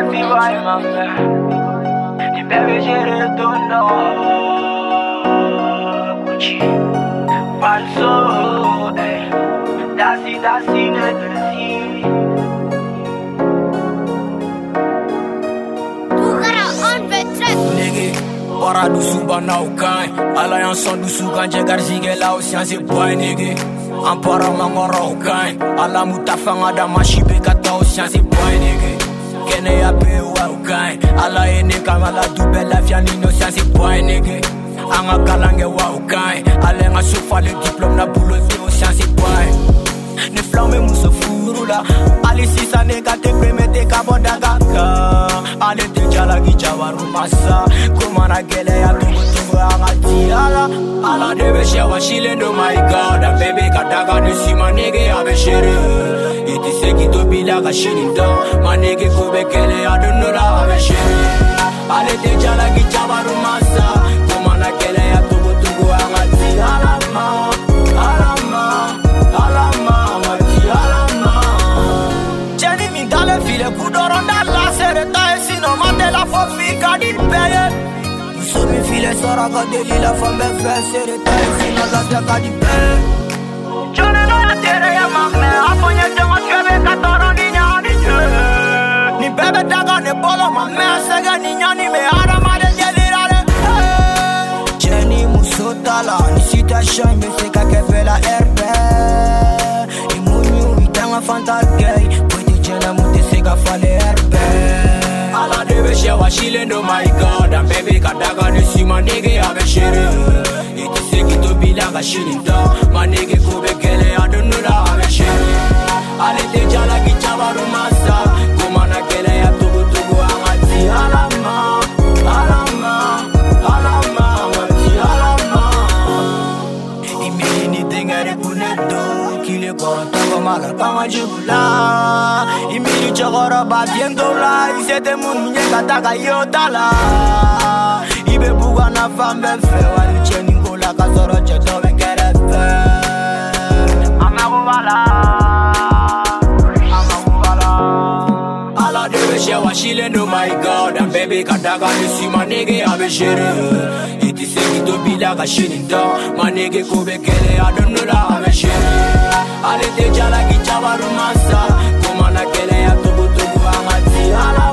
si vai mamma. Ni bebe jere tondo. Gucci. Falso, dasi ne dasi. Ora dusu bana ukai ala yang son dusu kan jagar sigela o sianse boy nigga ampara mangora ukai ala mutafanga da mashibe kata o sianse boy nigga kene ya be wa ukai ala ene kamala dubela fiani no sianse boy nigga anga kalange wa ukai ala nga sofa le diplôme na boulot o sianse boy ne flamme muso furula ali sisa nega te premete kabodaga ale te jala gijawaru masa kumana gele ya tungu angati ala debe shewa shilendo my god and baby kadaga ne sima nege ave shere iti seki to bilaga shininda manege kubekele ya dunura ave shere ale te jala gijawaru masa kumana gele ya tungu angati alama Jenny mi dale file kudoronda la sereta sino mate la fofica di peye so mi file sora godeli la femme fe sereta sino la fiaca di peye Jone no la tere ya magne afonye tengo skebe katoro ni nyani ni bebe daga ne bolo mamme sega ni nyani me ara made gelirare Jenny musotala ni sita shine me seka kevela RP imunyu itanga fanta gay Jena muti sega fale erbe ala debe shewa shilendo my god and baby kadaga ne sima nige ave shere iti seki to bilaga shininda manige kubekele adunura ave shere ale te jala gichabaru masa kumana kele ya tugu angati alama angati alama imini tingere punedo kile konta magal kama jibula imiri chokoro ba viendo la isete munye kataka yotala ibe buga na fambe fe wali cheni ngola kazoro cheto bengere fe amagubala ala debe shewa shilendo my god and baby kadaga ni sima nige ave shere iti seki to bilaga shininda manege kubekele adonura ave shere ale te jala gichabaru masa kumana kele ya tugu angati ala